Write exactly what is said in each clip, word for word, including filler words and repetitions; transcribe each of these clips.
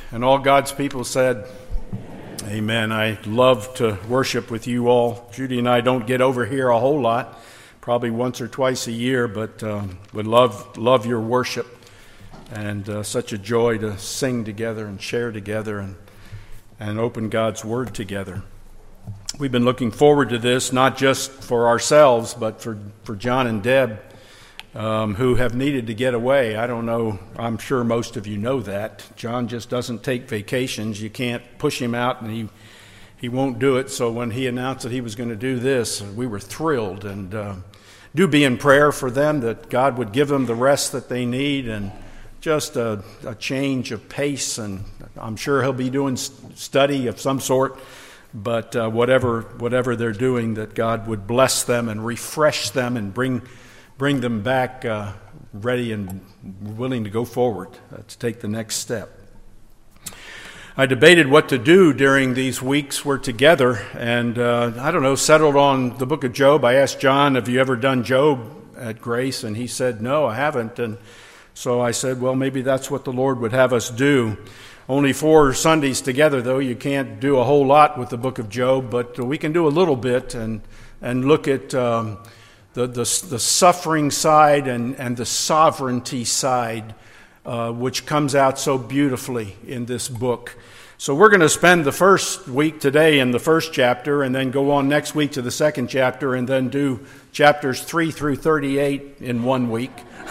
And all God's people said, amen. I love to worship with you all. Judy and I don't get over here a whole lot, probably once or twice a year, but um, would love love your worship. And uh, such a joy to sing together and share together and, and open God's Word together. We've been looking forward to this, not just for ourselves, but for, for John and Deb, um, who have needed to get away. I don't know, I'm sure most of you know that. John just doesn't take vacations. You can't push him out, and he he won't do it. So when he announced that he was going to do this, we were thrilled. And uh, do be in prayer for them, that God would give them the rest that they need and just a, a change of pace. And I'm sure he'll be doing study of some sort. But uh, whatever whatever they're doing, that God would bless them and refresh them and bring bring them back uh, ready and willing to go forward, uh, to take the next step. I debated what to do during these weeks we're together, and uh, I don't know, settled on the book of Job. I asked John, have you ever done Job at Grace? And he said, no, I haven't. And so I said, well, maybe that's what the Lord would have us do. Only four Sundays together, though. You can't do a whole lot with the book of Job, but we can do a little bit and and look at um, the, the the suffering side and, and the sovereignty side, uh, which comes out so beautifully in this book. So we're going to spend the first week today in the first chapter, and then go on next week to the second chapter, and then do chapters three through thirty-eight in one week.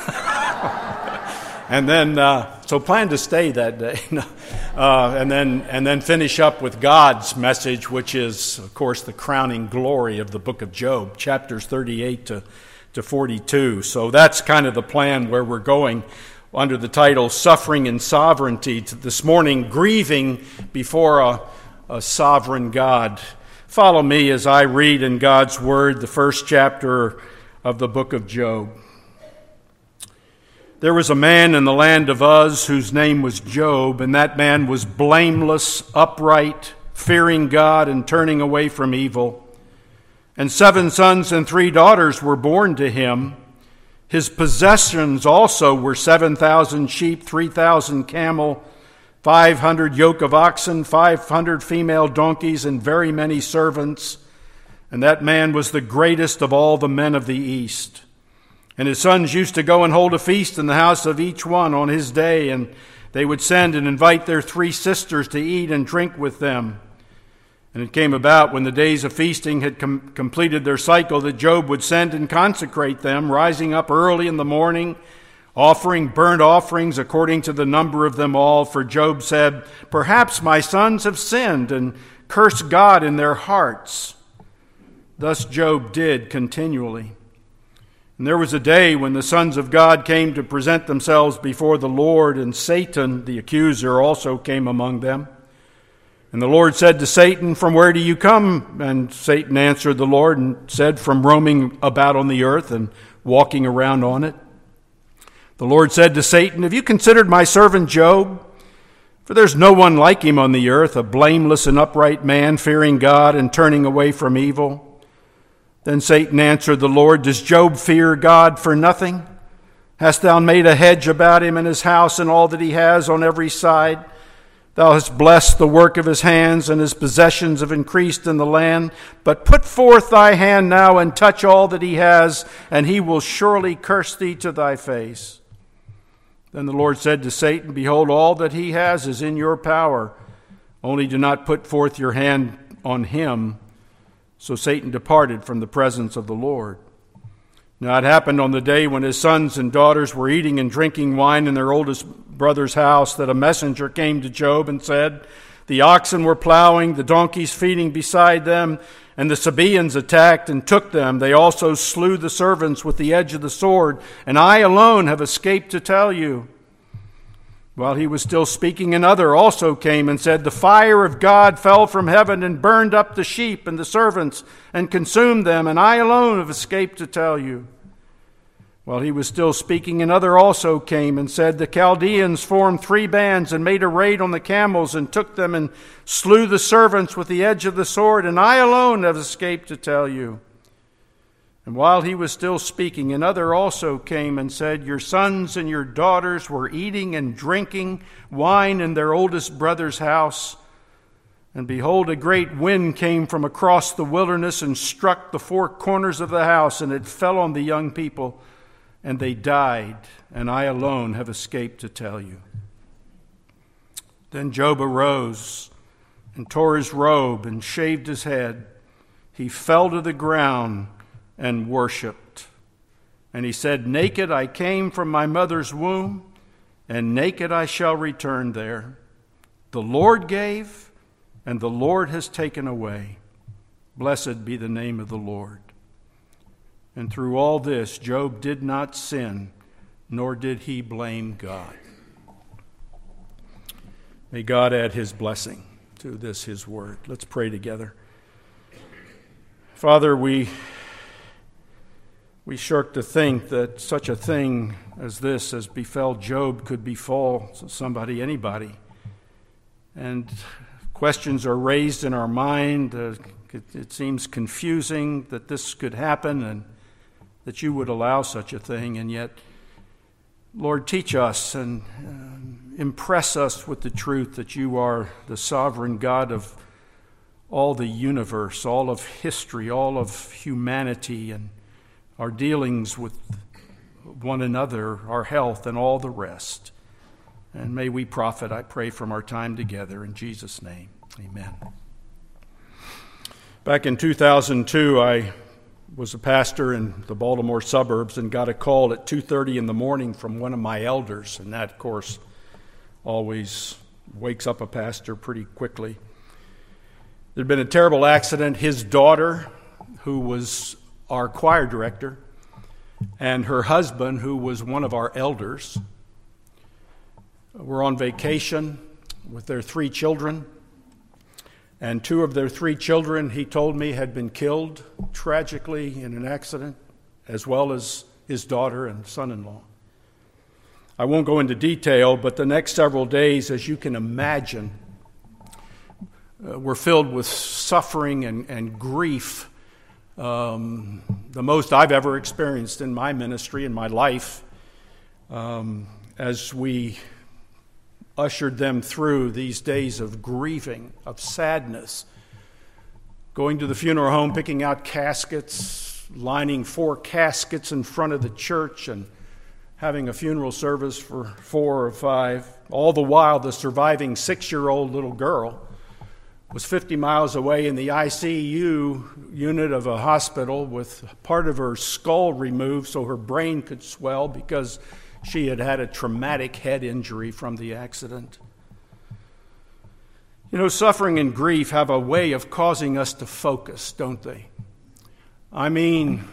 And then, uh, so plan to stay that day, uh, and then and then finish up with God's message, which is, of course, the crowning glory of the book of Job, chapters thirty-eight to, to forty-two. So that's kind of the plan where we're going under the title, Suffering and Sovereignty. This morning, grieving before a, a sovereign God. Follow me as I read in God's Word the first chapter of the book of Job. There was a man in the land of Uz whose name was Job, and that man was blameless, upright, fearing God, and turning away from evil. And seven sons and three daughters were born to him. His possessions also were seven thousand sheep, three thousand camel, five hundred yoke of oxen, five hundred female donkeys, and very many servants. And that man was the greatest of all the men of the East. And his sons used to go and hold a feast in the house of each one on his day, and they would send and invite their three sisters to eat and drink with them. And it came about, when the days of feasting had com- completed their cycle, that Job would send and consecrate them, rising up early in the morning, offering burnt offerings according to the number of them all. For Job said, perhaps my sons have sinned and cursed God in their hearts. Thus Job did continually. And there was a day when the sons of God came to present themselves before the Lord, and Satan, the accuser, also came among them. And the Lord said to Satan, from where do you come? And Satan answered the Lord and said, from roaming about on the earth and walking around on it. The Lord said to Satan, have you considered my servant Job? For there's no one like him on the earth, a blameless and upright man, fearing God and turning away from evil. Then Satan answered the Lord, does Job fear God for nothing? Hast thou made a hedge about him and his house and all that he has on every side? Thou hast blessed the work of his hands, and his possessions have increased in the land. But put forth thy hand now and touch all that he has, and he will surely curse thee to thy face. Then the Lord said to Satan, behold, all that he has is in your power. Only do not put forth your hand on him. So Satan departed from the presence of the Lord. Now it happened on the day when his sons and daughters were eating and drinking wine in their oldest brother's house, that a messenger came to Job and said, the oxen were plowing, the donkeys feeding beside them, and the Sabaeans attacked and took them. They also slew the servants with the edge of the sword, and I alone have escaped to tell you. While he was still speaking, another also came and said, the fire of God fell from heaven and burned up the sheep and the servants and consumed them, and I alone have escaped to tell you. While he was still speaking, another also came and said, the Chaldeans formed three bands and made a raid on the camels and took them and slew the servants with the edge of the sword, and I alone have escaped to tell you. And while he was still speaking, another also came and said, Your sons and your daughters were eating and drinking wine in their oldest brother's house. And behold, a great wind came from across the wilderness and struck the four corners of the house, and it fell on the young people, and they died, and I alone have escaped to tell you. Then Job arose and tore his robe and shaved his head. He fell to the ground and worshipped. And he said, Naked I came from my mother's womb, and naked I shall return there. The Lord gave, and the Lord has taken away. Blessed be the name of the Lord. And through all this, Job did not sin, nor did he blame God. May God add his blessing to this, his word. Let's pray together. Father, we we shirk to think that such a thing as this, as befell Job, could befall somebody, anybody. And questions are raised in our mind. Uh, it, it seems confusing that this could happen and that you would allow such a thing. And yet, Lord, teach us and uh, impress us with the truth that you are the sovereign God of all the universe, all of history, all of humanity, and our dealings with one another, our health, and all the rest. And may we profit, I pray, from our time together. In Jesus' name, amen. Back in two thousand two, I was a pastor in the Baltimore suburbs and got a call at two thirty in the morning from one of my elders. And that, of course, always wakes up a pastor pretty quickly. There'd been a terrible accident. His daughter, who was our choir director, and her husband, who was one of our elders, were on vacation with their three children. And two of their three children, he told me, had been killed tragically in an accident, as well as his daughter and son-in-law. I won't go into detail, but the next several days, as you can imagine, uh, were filled with suffering and, and grief. Um, the most I've ever experienced in my ministry, in my life, um, as we ushered them through these days of grieving, of sadness, going to the funeral home, picking out caskets, lining four caskets in front of the church, and having a funeral service for four or five. All the while, the surviving six-year-old little girl was fifty miles away in the I C U unit of a hospital with part of her skull removed so her brain could swell because she had had a traumatic head injury from the accident. You know, suffering and grief have a way of causing us to focus, don't they? I mean,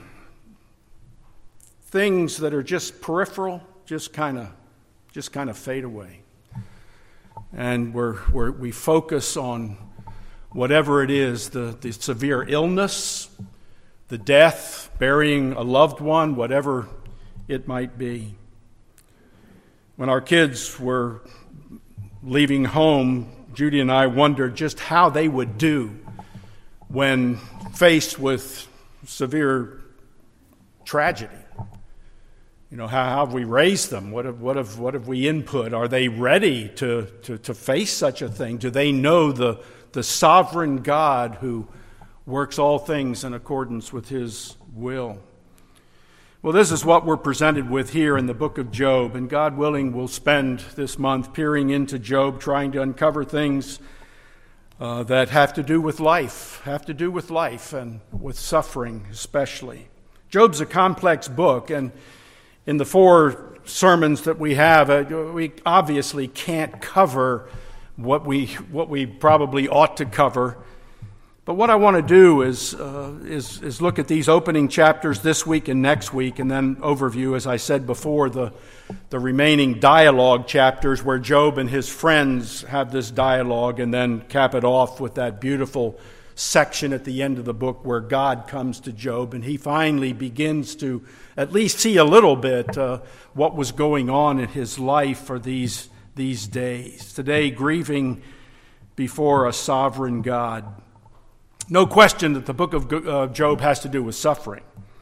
things that are just peripheral just kind of just kind of fade away. And we're, we're, we focus on whatever it is, the, the severe illness, the death, burying a loved one, whatever it might be. When our kids were leaving home, Judy and I wondered just how they would do when faced with severe tragedy. You know, how, how have we raised them? What have, what have, what have we input? Are they ready to, to, to face such a thing? Do they know the, the sovereign God who works all things in accordance with his will? Well, this is what we're presented with here in the book of Job, and God willing, we'll spend this month peering into Job, trying to uncover things uh, that have to do with life, have to do with life and with suffering especially. Job's a complex book, and in the four sermons that we have, uh, we obviously can't cover what we what we probably ought to cover. But what I want to do is, uh, is is look at these opening chapters this week and next week, and then overview, as I said before, the the remaining dialogue chapters where Job and his friends have this dialogue, and then cap it off with that beautiful section at the end of the book where God comes to Job, and he finally begins to at least see a little bit uh, what was going on in his life for these these days. Today, grieving before a sovereign God. No question that the book of Job has to do with suffering.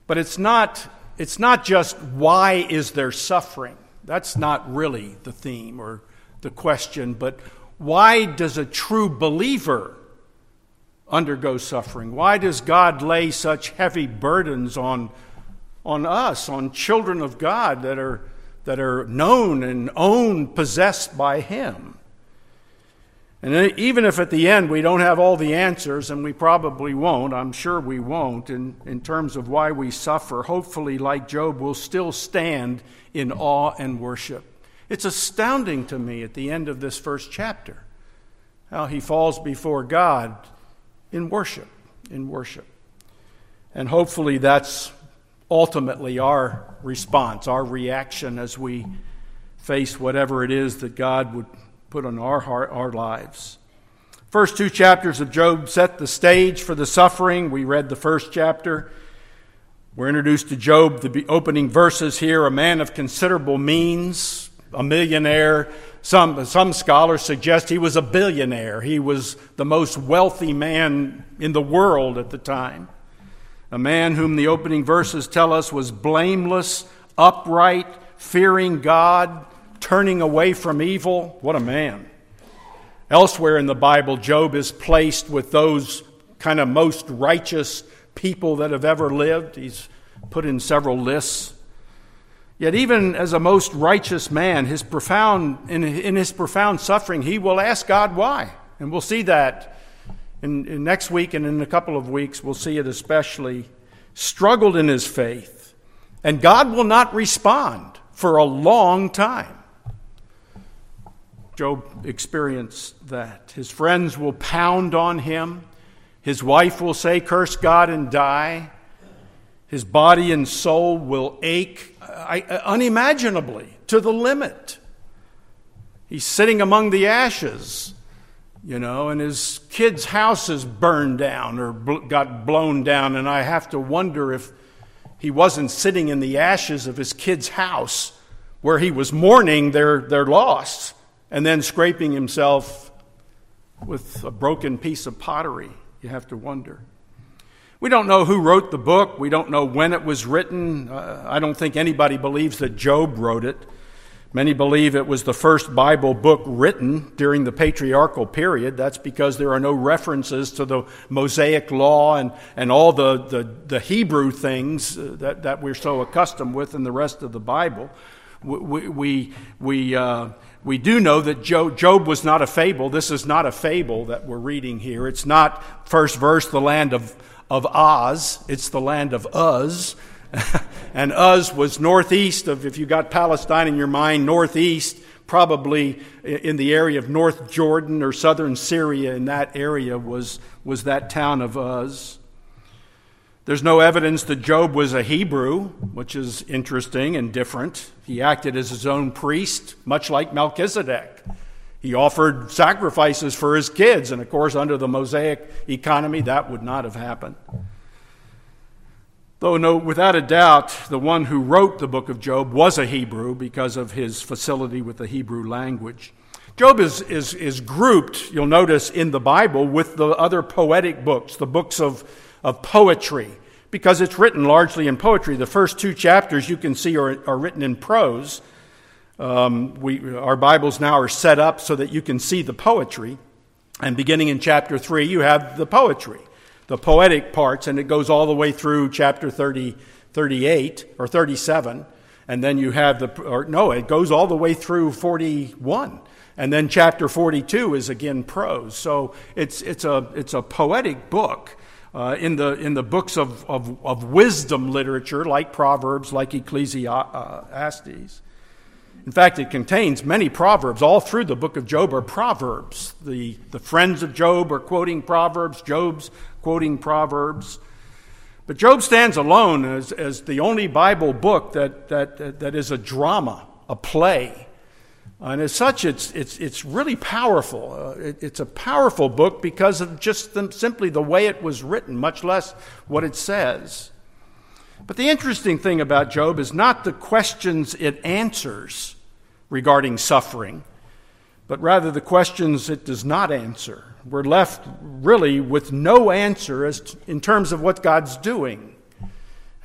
But it's not, it's not just why is there suffering. That's not really the theme or the question, but why does a true believer undergo suffering? Why does God lay such heavy burdens on, on us, on children of God that are, that are known and owned, possessed by Him? And even if at the end we don't have all the answers, and we probably won't, I'm sure we won't, in, in terms of why we suffer, hopefully, like Job, we'll still stand in awe and worship. It's astounding to me at the end of this first chapter how he falls before God in worship, in worship. And hopefully that's ultimately our response, our reaction as we face whatever it is that God would put on our heart, our lives. First two chapters of Job set the stage for the suffering. We read the first chapter. We're introduced to Job, the opening verses here, a man of considerable means, a millionaire. Some, some scholars suggest he was a billionaire. He was the most wealthy man in the world at the time. A man whom the opening verses tell us was blameless, upright, fearing God, turning away from evil. What a man. Elsewhere in the Bible, Job is placed with those kind of most righteous people that have ever lived. He's put in several lists. Yet even as a most righteous man, his profound in, in his profound suffering, he will ask God why. And we'll see that in, in next week and in a couple of weeks. We'll see it especially. Struggled in his faith. And God will not respond for a long time. Job experienced that. His friends will pound on him. His wife will say, curse God and die. His body and soul will ache unimaginably to the limit. He's sitting among the ashes, you know, and his kid's house is burned down or got blown down. And I have to wonder if he wasn't sitting in the ashes of his kid's house where he was mourning their, their loss, and then scraping himself with a broken piece of pottery. You have to wonder. We don't know who wrote the book. We don't know when it was written. Uh, I don't think anybody believes that Job wrote it. Many believe it was the first Bible book written during the patriarchal period. That's because there are no references to the Mosaic law and, and all the, the, the Hebrew things that, that we're so accustomed with in the rest of the Bible. We, we, we, uh, we do know that Job, Job was not a fable. This is not a fable that we're reading here. It's not, first verse, the land of, of Oz. It's the land of Uz. And Uz was northeast of, if you got Palestine in your mind, northeast, probably in the area of North Jordan or southern Syria. In that area was, was that town of Uz. There's no evidence that Job was a Hebrew, which is interesting and different. He acted as his own priest, much like Melchizedek. He offered sacrifices for his kids, and of course, under the Mosaic economy, that would not have happened. Though, no, without a doubt, the one who wrote the book of Job was a Hebrew because of his facility with the Hebrew language. Job is, is, is grouped, you'll notice, in the Bible with the other poetic books, the books of of poetry, because it's written largely in poetry. The first two chapters you can see are, are written in prose. Um, we, our Bibles now are set up so that you can see the poetry. And beginning in chapter three, you have the poetry, the poetic parts, and it goes all the way through chapter thirty, thirty-eight or thirty-seven. And then you have the, or no, it goes all the way through forty-one. And then chapter forty-two is again prose. So it's, it's, a, it's a poetic book. Uh, in the in the books of, of, of wisdom literature, like Proverbs, like Ecclesiastes. In fact, it contains many proverbs. All through the book of Job are proverbs. The, the friends of Job are quoting proverbs. Job's quoting proverbs. But Job stands alone as, as the only Bible book that, that, that is a drama, a play. And as such, it's it's it's really powerful. Uh, it, it's a powerful book because of just the, simply the way it was written, much less what it says. But the interesting thing about Job is not the questions it answers regarding suffering, but rather the questions it does not answer. We're left really with no answer as to, in terms of what God's doing.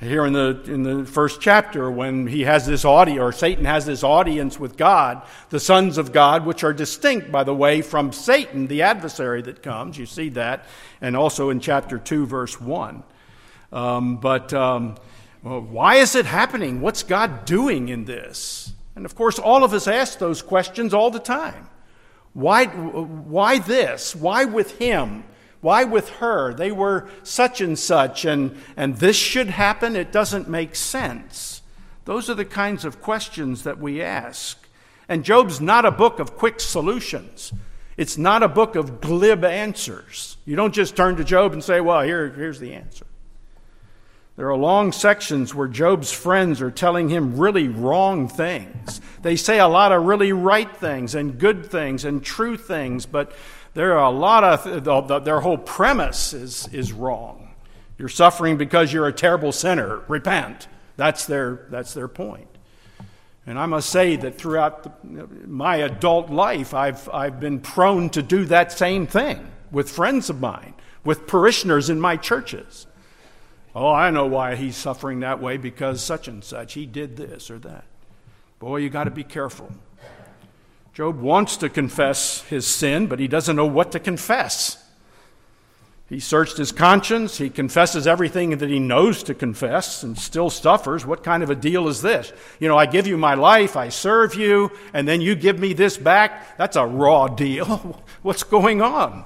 Here in the in the first chapter, when he has this audience, or Satan has this audience with God, the sons of God, which are distinct, by the way, from Satan, the adversary that comes. You see that, and also in chapter two, verse one. Um, but um, well, why is it happening? What's God doing in this? And of course, all of us ask those questions all the time. Why? Why this? Why with him? Why with her? They were such and such, and, and this should happen? It doesn't make sense. Those are the kinds of questions that we ask. And Job's not a book of quick solutions. It's not a book of glib answers. You don't just turn to Job and say, well, here, here's the answer. There are long sections where Job's friends are telling him really wrong things. They say a lot of really right things and good things and true things, but there are a lot of, their whole premise is, is wrong. You're suffering because you're a terrible sinner. Repent. That's their, that's their point. And I must say that throughout the, my adult life, I've, I've been prone to do that same thing with friends of mine, with parishioners in my churches. Oh, I know why he's suffering that way, because such and such, he did this or that. Boy, you got to be careful. Job wants to confess his sin, but he doesn't know what to confess. He searched his conscience. He confesses everything that he knows to confess and still suffers. What kind of a deal is this? You know, I give you my life, I serve you, and then you give me this back? That's a raw deal. What's going on?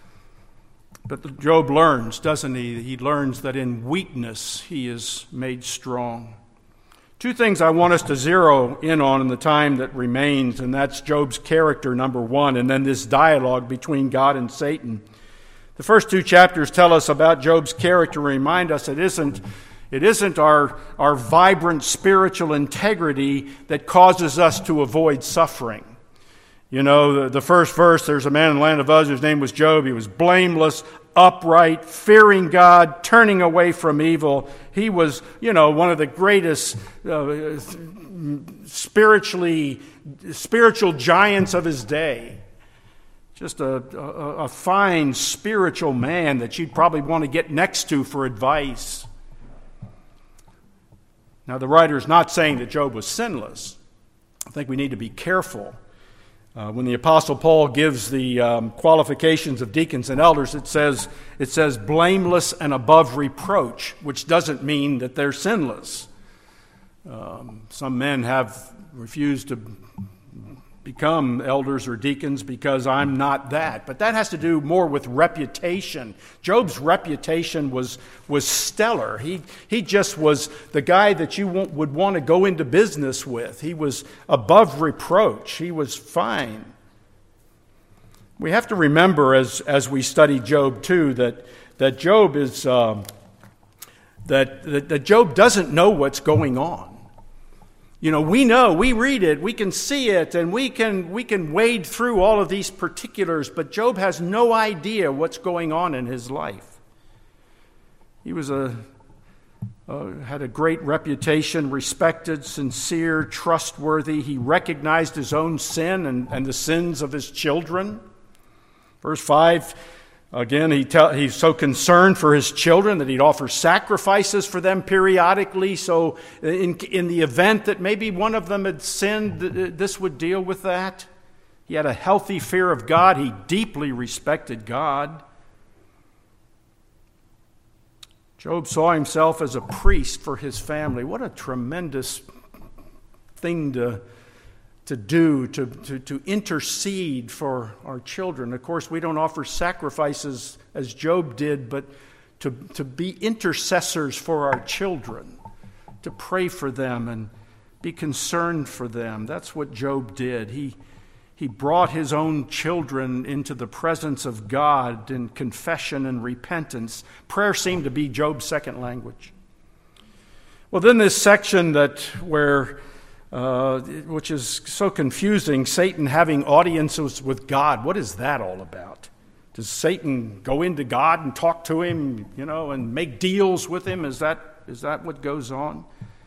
But Job learns, doesn't he? He learns that in weakness he is made strong. Two things I want us to zero in on in the time that remains, and that's Job's character, number one, and then this dialogue between God and Satan. The first two chapters tell us about Job's character, remind us it isn't, it isn't our, our vibrant spiritual integrity that causes us to avoid suffering. You know, the, the first verse, there's a man in the land of Uz whose name was Job. He was blameless, upright, fearing God, turning away from evil. He was, you know, one of the greatest uh, spiritually spiritual giants of his day. Just a, a, a fine spiritual man that you'd probably want to get next to for advice. Now, the writer is not saying that Job was sinless. I think we need to be careful. Uh, when the Apostle Paul gives the um, qualifications of deacons and elders, it says it says blameless and above reproach, which doesn't mean that they're sinless. Um, some men have refused to become elders or deacons because I'm not that. But that has to do more with reputation. Job's reputation was was stellar. He he just was the guy that you would want to go into business with. He was above reproach. He was fine. We have to remember as as we study Job too that that Job is uh, that, that that Job doesn't know what's going on. You know, we know, we read it, we can see it, and we can we can wade through all of these particulars, but Job has no idea what's going on in his life. He was a uh, had a great reputation, respected, sincere, trustworthy. He recognized his own sin and, and the sins of his children. Verse five, again, he tell, he's so concerned for his children that he'd offer sacrifices for them periodically. So in, in the event that maybe one of them had sinned, this would deal with that. He had a healthy fear of God. He deeply respected God. Job saw himself as a priest for his family. What a tremendous thing to to do, to, to, to intercede for our children. Of course, we don't offer sacrifices as Job did, but to, to be intercessors for our children, to pray for them and be concerned for them. That's what Job did. He, he brought his own children into the presence of God in confession and repentance. Prayer seemed to be Job's second language. Well, then this section that where Uh, which is so confusing, Satan having audiences with God. What is that all about? Does Satan go into God and talk to him, you know, and make deals with him? Is that is that what goes on?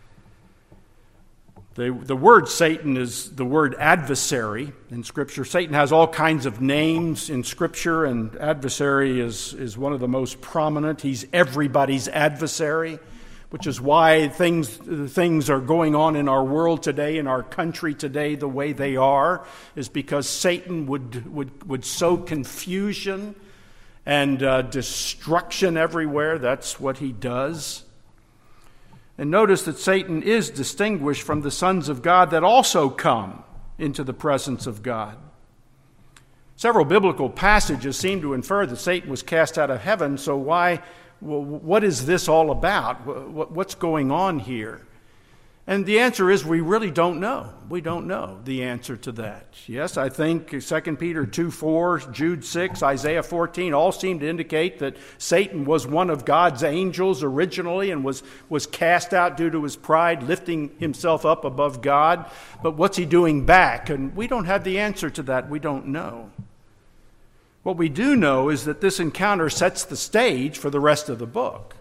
The, the word Satan is the word adversary in Scripture. Satan has all kinds of names in Scripture, and adversary is, is one of the most prominent. He's everybody's adversary. which is why things, things are going on in our world today, in our country today, the way they are, is because Satan would, would, would sow confusion and uh, destruction everywhere. That's what he does. And notice that Satan is distinguished from the sons of God that also come into the presence of God. Several biblical passages seem to infer that Satan was cast out of heaven, so why, what is this all about? What's going on here? And the answer is we really don't know. We don't know the answer to that. Yes, I think Second Peter two four, Jude six, Isaiah fourteen all seem to indicate that Satan was one of God's angels originally and was, was cast out due to his pride, lifting himself up above God. But what's he doing back? And we don't have the answer to that. We don't know. What we do know is that this encounter sets the stage for the rest of the book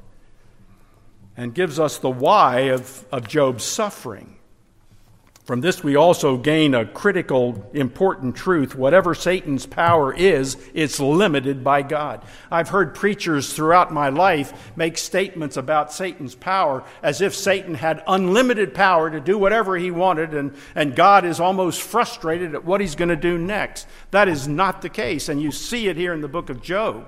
and gives us the why of, of Job's suffering. From this, we also gain a critical, important truth. Whatever Satan's power is, it's limited by God. I've heard preachers throughout my life make statements about Satan's power as if Satan had unlimited power to do whatever he wanted, and, and God is almost frustrated at what he's going to do next. That is not the case, and you see it here in the book of Job.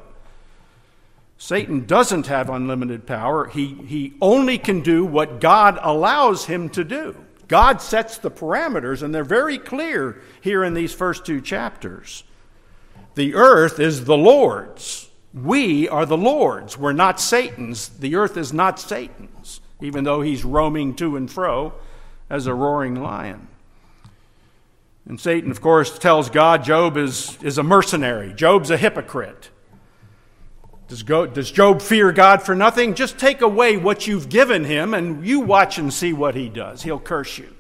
Satan doesn't have unlimited power. He, he only can do what God allows him to do. God sets the parameters, and they're very clear here in these first two chapters. The earth is the Lord's. We are the Lord's. We're not Satan's. The earth is not Satan's, even though he's roaming to and fro as a roaring lion. And Satan, of course, tells God Job is, is a mercenary. Job's a hypocrite. Does, go, does Job fear God for nothing? Just take away what you've given him and you watch and see what he does. He'll curse you.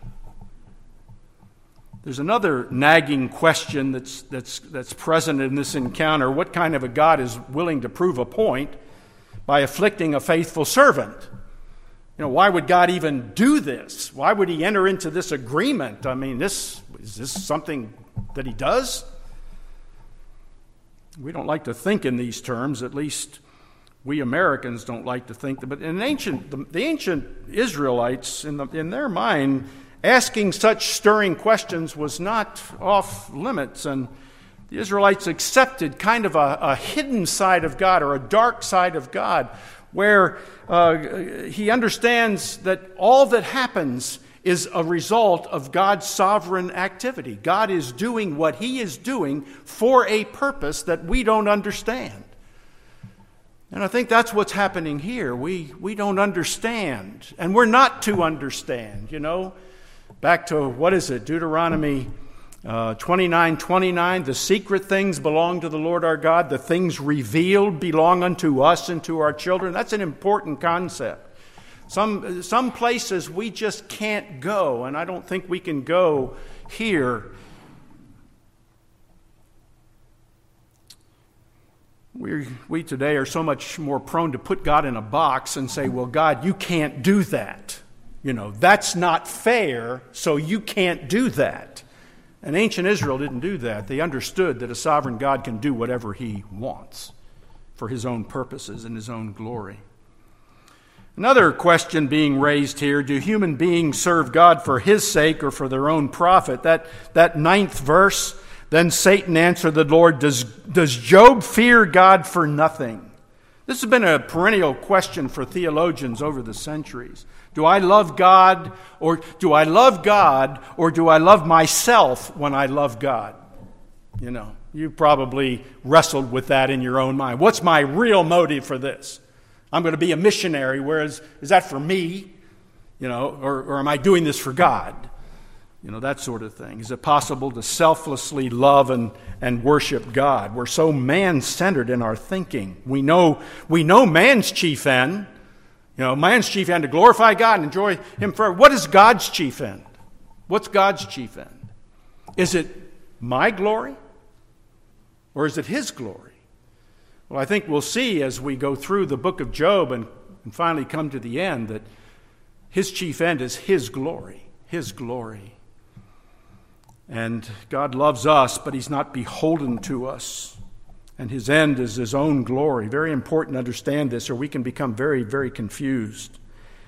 There's another nagging question that's, that's, that's present in this encounter. What kind of a God is willing to prove a point by afflicting a faithful servant? You know, why would God even do this? Why would he enter into this agreement? I mean, this is this something that he does? We don't like to think in these terms, at least we Americans don't like to think. But in ancient, the, the ancient Israelites, in, the, in their mind, asking such stirring questions was not off limits. And the Israelites accepted kind of a, a hidden side of God, or a dark side of God, where uh, he understands that all that happens is a result of God's sovereign activity. God is doing what he is doing for a purpose that we don't understand. And I think that's what's happening here. We, we don't understand, and we're not to understand, you know. Back to, what is it, Deuteronomy uh, twenty-nine twenty-nine, the secret things belong to the Lord our God, the things revealed belong unto us and to our children. That's an important concept. Some, some places we just can't go, and I don't think we can go here. We, we today are so much more prone to put God in a box and say, well, God, you can't do that. You know, that's not fair, so you can't do that. And ancient Israel didn't do that. They understood that a sovereign God can do whatever he wants for his own purposes and his own glory. Another question being raised here, do human beings serve God for his sake or for their own profit? That, that ninth verse, then Satan answered the Lord, does, does Job fear God for nothing? This has been a perennial question for theologians over the centuries. Do I love God, or do I love God, or do I love myself when I love God? You know, you probably wrestled with that in your own mind. What's my real motive for this? I'm going to be a missionary, whereas, is that for me? You know, or, or am I doing this for God? You know, that sort of thing. Is it possible to selflessly love and, and worship God? We're so man-centered in our thinking. We know, we know man's chief end. You know, man's chief end to glorify God and enjoy him forever. What is God's chief end? What's God's chief end? Is it my glory? Or is it his glory? Well, I think we'll see as we go through the book of Job and, and finally come to the end that his chief end is his glory, his glory. And God loves us, but he's not beholden to us. And his end is his own glory. Very important to understand this, or we can become very, very confused.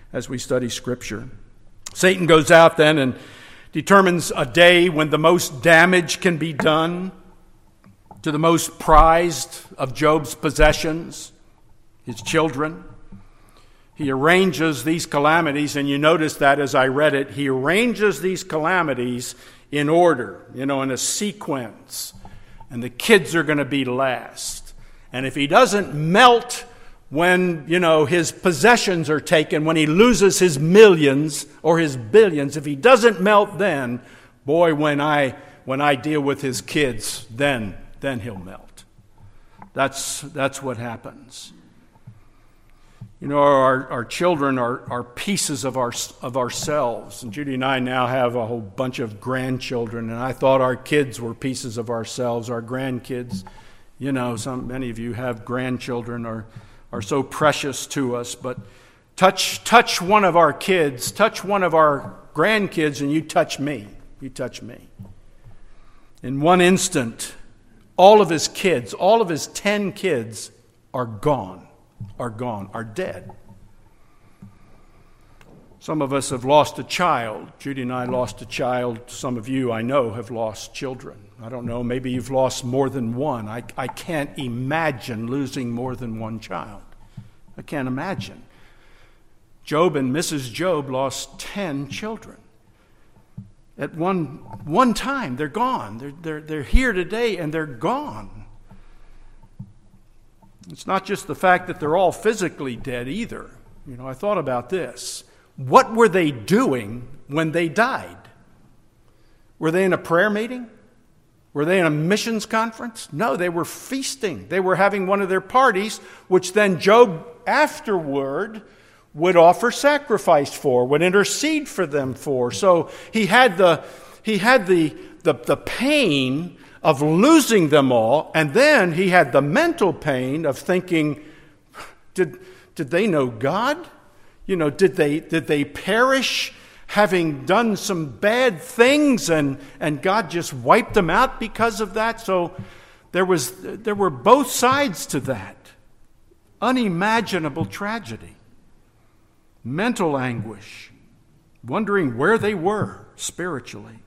as we study Scripture. Satan goes out then and determines a day when the most damage can be done to the most prized of Job's possessions, his children. He arranges these calamities, and you notice that as I read it, he arranges these calamities in order, you know, in a sequence. And the kids are going to be last. And if he doesn't melt when, you know, his possessions are taken, when he loses his millions or his billions, if he doesn't melt then, boy, when I when I deal with his kids, then then he'll melt. That's that's what happens. You know, our, our children are, are pieces of our of ourselves. And Judy and I now have a whole bunch of grandchildren, and I thought our kids were pieces of ourselves, our grandkids. You know, some many of you have grandchildren or are so precious to us, but touch touch one of our kids, touch one of our grandkids, and you touch me. You touch me. In one instant, all of his kids, all of his ten kids are gone. are gone, are dead. Some of us have lost a child. Judy and I lost a child. Some of you, I know, have lost children. I don't know, maybe you've lost more than one. I, I can't imagine losing more than one child. I can't imagine. Job and Missus Job lost ten children. At one one time, they're gone. They're, they're, they're here today, and they're gone. It's not just the fact that they're all physically dead either. You know, I thought about this. What were they doing when they died? Were they in a prayer meeting? Were they in a missions conference? No, they were feasting. They were having one of their parties, which then Job afterward would offer sacrifice for, would intercede for them for. So he had the he had the the, the pain of losing them all, and then he had the mental pain of thinking, did did they know God? You know, did they did they perish having done some bad things, and and God just wiped them out because of that? So there was there were both sides to that. Unimaginable tragedy, mental anguish, wondering where they were spiritually.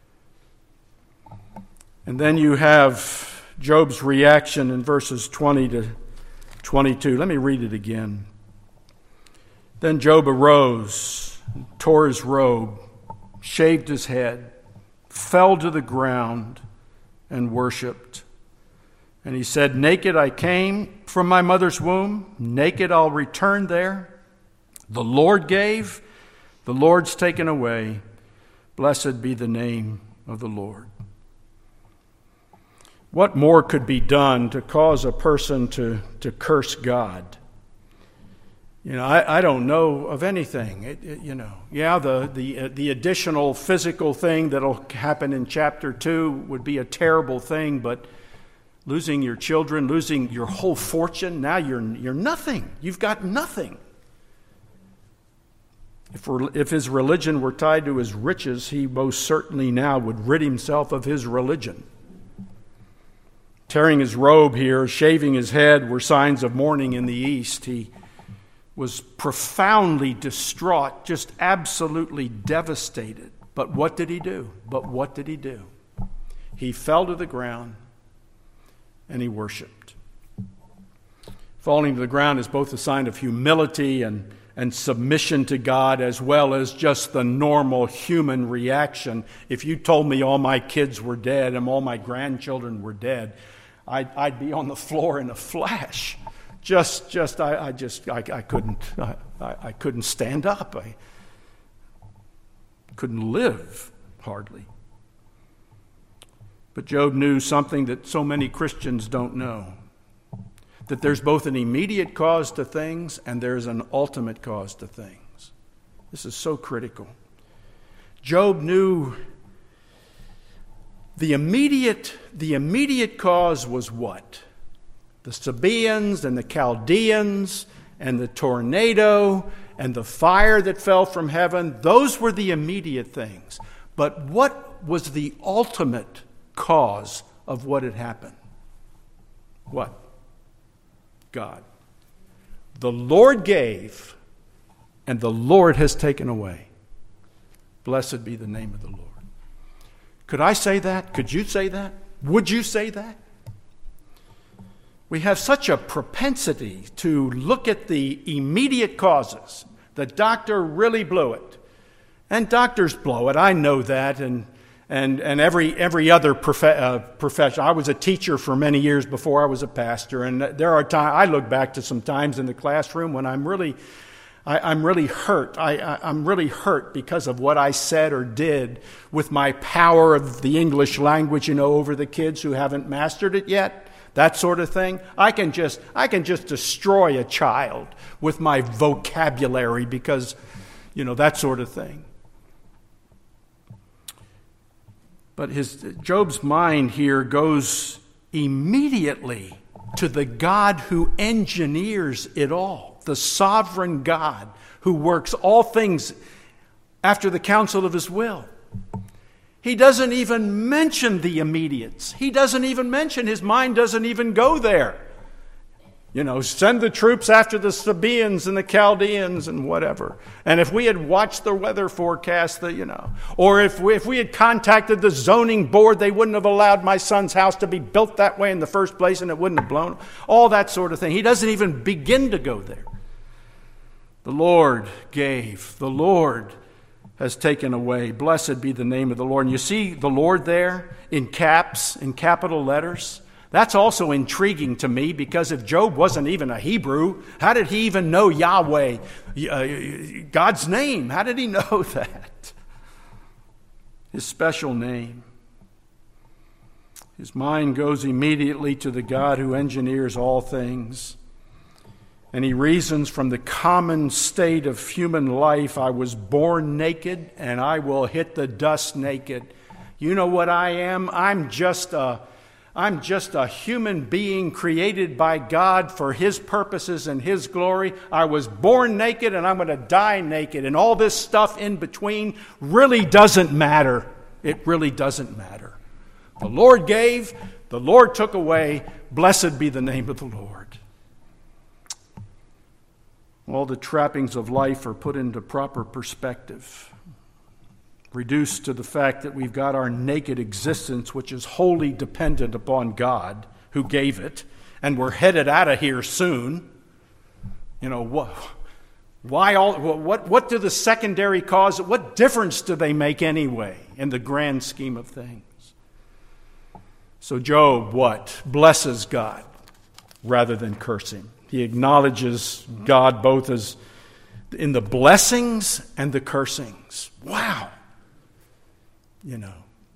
And then you have Job's reaction in verses twenty to twenty-two. Let me read it again. Then Job arose, tore his robe, shaved his head, fell to the ground, and worshipped. And he said, "Naked I came from my mother's womb, naked I'll return there. The Lord gave, the Lord's taken away. Blessed be the name of the Lord." What more could be done to cause a person to, to curse God? You know, I, I don't know of anything. It, it, you know, yeah, the the uh, the additional physical thing that'll happen in chapter two would be a terrible thing, but losing your children, losing your whole fortune, now you're you're nothing. You've got nothing. If we're, if his religion were tied to his riches, he most certainly now would rid himself of his religion. Tearing his robe here, shaving his head were signs of mourning in the East. He was profoundly distraught, just absolutely devastated. But what did he do? But what did he do? He fell to the ground and he worshiped. Falling to the ground is both a sign of humility and, and submission to God, as well as just the normal human reaction. If you told me all my kids were dead and all my grandchildren were dead, I'd, I'd be on the floor in a flash. Just, just, I, I just, I, I couldn't, I, I couldn't stand up. I couldn't live, hardly. But Job knew something that so many Christians don't know: that there's both an immediate cause to things and there's an ultimate cause to things. This is so critical. Job knew the immediate, the immediate cause was what? The Sabaeans and the Chaldeans and the tornado and the fire that fell from heaven. Those were the immediate things. But what was the ultimate cause of what had happened? What? God. The Lord gave, and the Lord has taken away. Blessed be the name of the Lord. Could I say that? Could you say that? Would you say that? We have such a propensity to look at the immediate causes. The doctor really blew it. And doctors blow it. I know that. And and and every every other prof- uh, profession. I was a teacher for many years before I was a pastor. And there are times, I look back to some times in the classroom when I'm really, I, I'm really hurt. I, I, I'm really hurt because of what I said or did with my power of the English language, you know, over the kids who haven't mastered it yet. That sort of thing. I can just I can just destroy a child with my vocabulary because, you know, that sort of thing. But his Job's mind here goes immediately to the God who engineers it all, the sovereign God who works all things after the counsel of his will. He doesn't even mention the immediates. He doesn't even mention, his mind doesn't even go there. You know, send the troops after the Sabaeans and the Chaldeans and whatever. And if we had watched the weather forecast, the, you know, or if we, if we had contacted the zoning board, they wouldn't have allowed my son's house to be built that way in the first place and it wouldn't have blown. All that sort of thing. He doesn't even begin to go there. The Lord gave. The Lord has taken away. Blessed be the name of the Lord. And you see the Lord there in caps, in capital letters. That's also intriguing to me because if Job wasn't even a Hebrew, how did he even know Yahweh, uh, God's name? How did he know that? His special name. His mind goes immediately to the God who engineers all things. And he reasons from the common state of human life, I was born naked and I will hit the dust naked. You know what I am? I'm just a I'm just a human being created by God for his purposes and his glory. I was born naked and I'm going to die naked. And all this stuff in between really doesn't matter. It really doesn't matter. The Lord gave, the Lord took away. Blessed be the name of the Lord. All the trappings of life are put into proper perspective. Reduced to the fact that we've got our naked existence, which is wholly dependent upon God who gave it, and we're headed out of here soon. You know, what, why all, what, what do the secondary causes, what difference do they make anyway in the grand scheme of things? So Job, what? Blesses God rather than curse him. He acknowledges God both as in the blessings and the cursings. Wow. You know,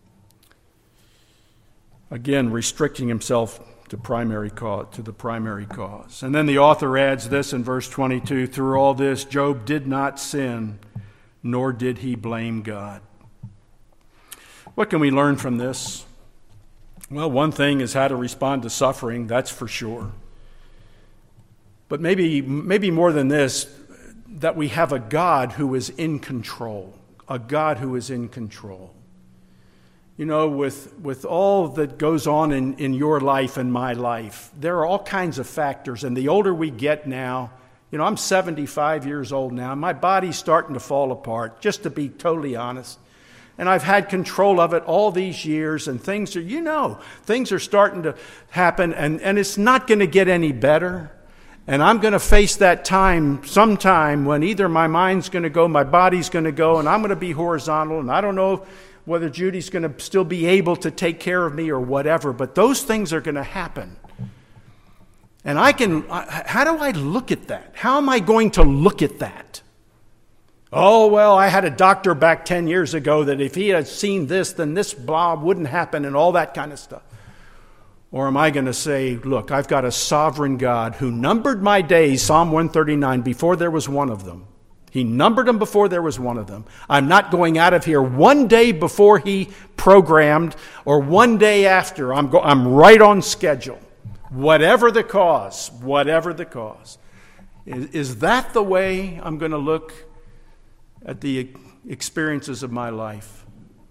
again, restricting himself to primary cause, to the primary cause. And then the author adds this in verse twenty-two, through all this, Job did not sin, nor did he blame God. What can we learn from this? Well, one thing is how to respond to suffering, that's for sure. But maybe, maybe more than this, that we have a God who is in control, a God who is in control. You know, with with all that goes on in, in your life and my life, there are all kinds of factors. And the older we get now, you know, I'm seventy-five years old now. My body's starting to fall apart, just to be totally honest. And I've had control of it all these years, and things are, you know, things are starting to happen, and, and it's not going to get any better. And I'm going to face that time sometime when either my mind's going to go, my body's going to go, and I'm going to be horizontal, and I don't know whether Judy's going to still be able to take care of me or whatever, but those things are going to happen. And I can, how do I look at that? How am I going to look at that? Oh, well, I had a doctor back ten years ago that if he had seen this, then this blah wouldn't happen and all that kind of stuff. Or am I going to say, look, I've got a sovereign God who numbered my days, Psalm one thirty-nine, before there was one of them. He numbered them before there was one of them. I'm not going out of here one day before he programmed or one day after. I'm, go- I'm right on schedule. Whatever the cause, whatever the cause. Is, is that the way I'm going to look at the experiences of my life?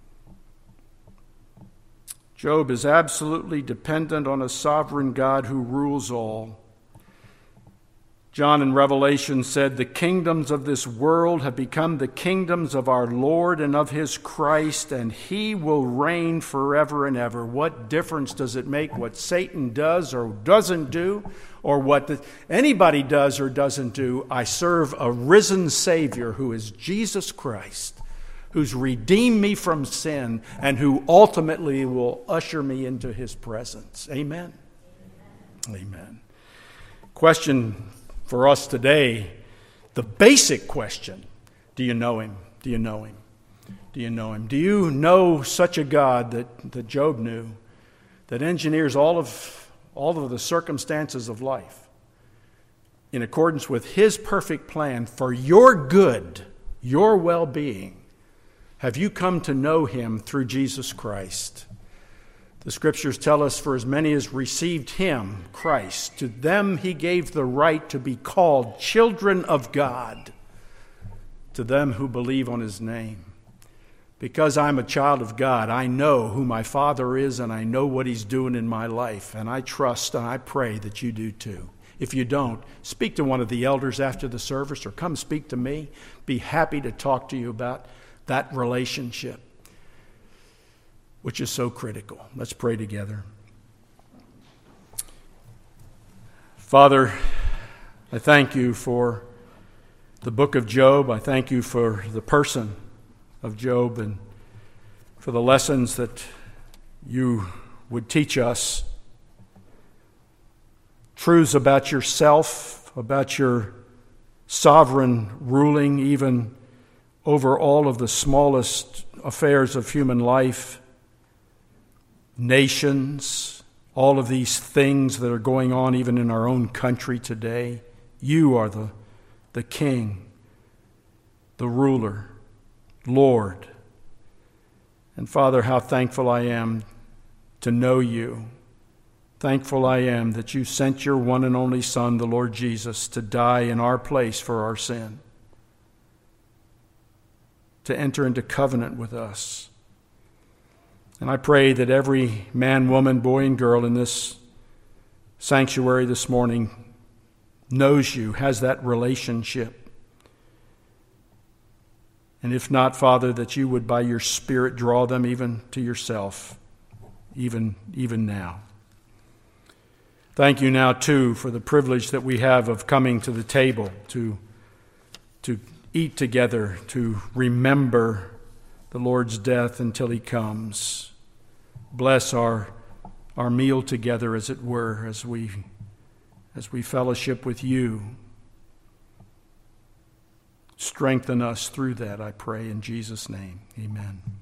Job is absolutely dependent on a sovereign God who rules all. John in Revelation said, "The kingdoms of this world have become the kingdoms of our Lord and of his Christ, and he will reign forever and ever." What difference does it make what Satan does or doesn't do, or what the, anybody does or doesn't do? I serve a risen Savior who is Jesus Christ, who's redeemed me from sin and who ultimately will usher me into his presence. Amen. Amen. Question for us today, the basic question: do you know him? Do you know him? Do you know him? Do you know such a God that, that Job knew, that engineers all of all of the circumstances of life in accordance with his perfect plan for your good, your well-being? Have you come to know him through Jesus Christ? The scriptures tell us, "For as many as received him," Christ, "to them he gave the right to be called children of God, to them who believe on his name." Because I'm a child of God, I know who my Father is, and I know what he's doing in my life. And I trust and I pray that you do too. If you don't, speak to one of the elders after the service, or come speak to me. Be happy to talk to you about that relationship, which is so critical. Let's pray together. Father, I thank you for the book of Job. I thank you for the person of Job and for the lessons that you would teach us. Truths about yourself, about your sovereign ruling, even over all of the smallest affairs of human life. Nations, all of these things that are going on even in our own country today. You are the, the King, the ruler, Lord. And Father, how thankful I am to know you. Thankful I am that you sent your one and only Son, the Lord Jesus, to die in our place for our sin, to enter into covenant with us. And I pray that every man, woman, boy, and girl in this sanctuary this morning knows you, has that relationship. And if not, Father, that you would by your Spirit draw them even to yourself, even, even now. Thank you now, too, for the privilege that we have of coming to the table to, to eat together, to remember the Lord's death until he comes. Bless our our meal together, as it were, as we as we fellowship with you. Strengthen us through that, I pray, in Jesus' name. Amen.